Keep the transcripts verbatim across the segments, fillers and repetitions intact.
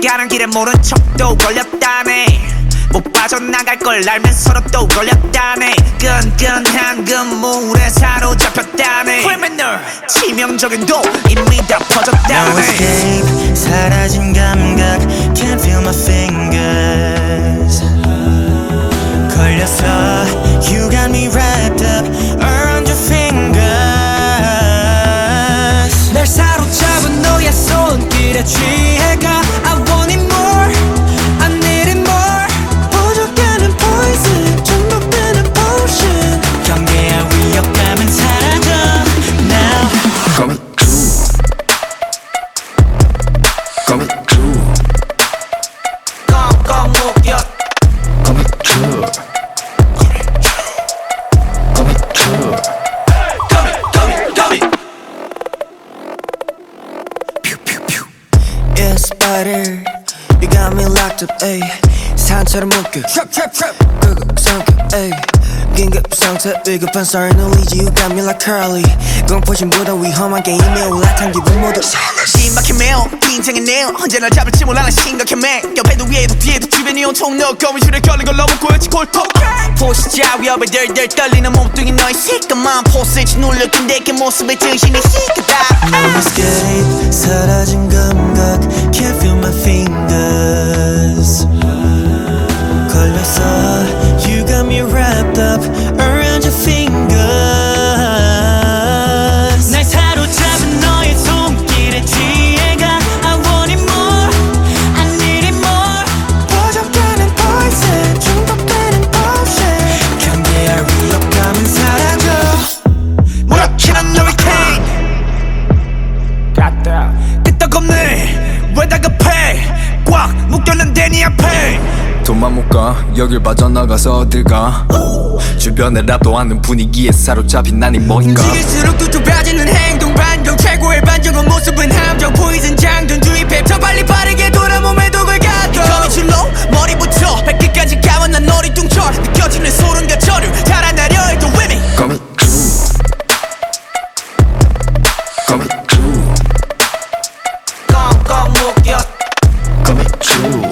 가는 길에 모른 척도 걸렸다네. 못 빠져나갈 걸 알면서도 또 걸렸다네. 끈끈한 그물에 사로잡혔다네. criminal 치명적인 도 이미 다 퍼졌다네. No escape 사라진 감각 Can't feel my fingers 걸렸어 You got me wrapped up around your fingers 날 사로잡은 너의 손길에 취해가 I want it more I need it more 부족하는 poison 중독되는 potion 경계의 위협감은 사라져 Now Coming true Coming true 꽁꽁 묶여 Coming true Coming true Yeah, spider, you got me locked up, ayy. 산처럼 묶여, trap, trap, trap. 끄고 성격, ayy. 긴급 상태, 위급한 sorry, no lead you got me like Curly. 공포심보다 위험한 게임에 올라탄 기분 모두 심각해 매우 긴장해 내요. 언제 날 잡을지 몰라 난 심각해 매. 옆에도 위에도 뒤에도 주변이 온통 너 거미줄에 걸린 걸 너무 보였지 골통. 포시자 위협에 덜덜 떨리는 몸뚱이 너의 시커먼 포스지 눌려 근데 그 모습에 정신이 시끄다. No escape 사라진 감각 Can't feel my fingers 걸렸어 You got me wrapped up around your fingers 날 사로잡은 너의 손길에 취해가 I want it more I need it more 부족하는 poison 중독되는 potion 경계할 위협감은 사라져 무력히는 hurricane 끄떡없네 왜 다급해 꽉 묶였는데 네 앞에 돈만 못 가 여길 빠져나가서 어딜 가 주변에 랍도 않는 분위기에 사로잡힌 난이 뭔가 움직일수록 또 좁아지는 행동 반경 최고의 반전은 모습은 함정 포이즌 장전 주입해 더 빨리 빠르게 돌아 몸에 독을 가둬 거미줄로 머리부터 발끝까지 감은 난 어리둥절 느껴지는 소름과 저류 달아나려 해도 위미 Coming true Coming true 꽁꽁 묶여 Coming true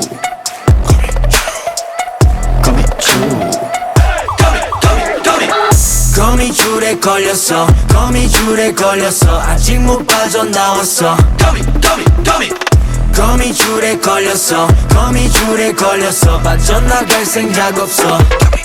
Coming true 거미줄에 걸렸어 거미줄에 걸렸어 아직 못 빠져나왔어 거미줄에 걸렸어 거미줄에 걸렸어 빠져나갈 생각 없어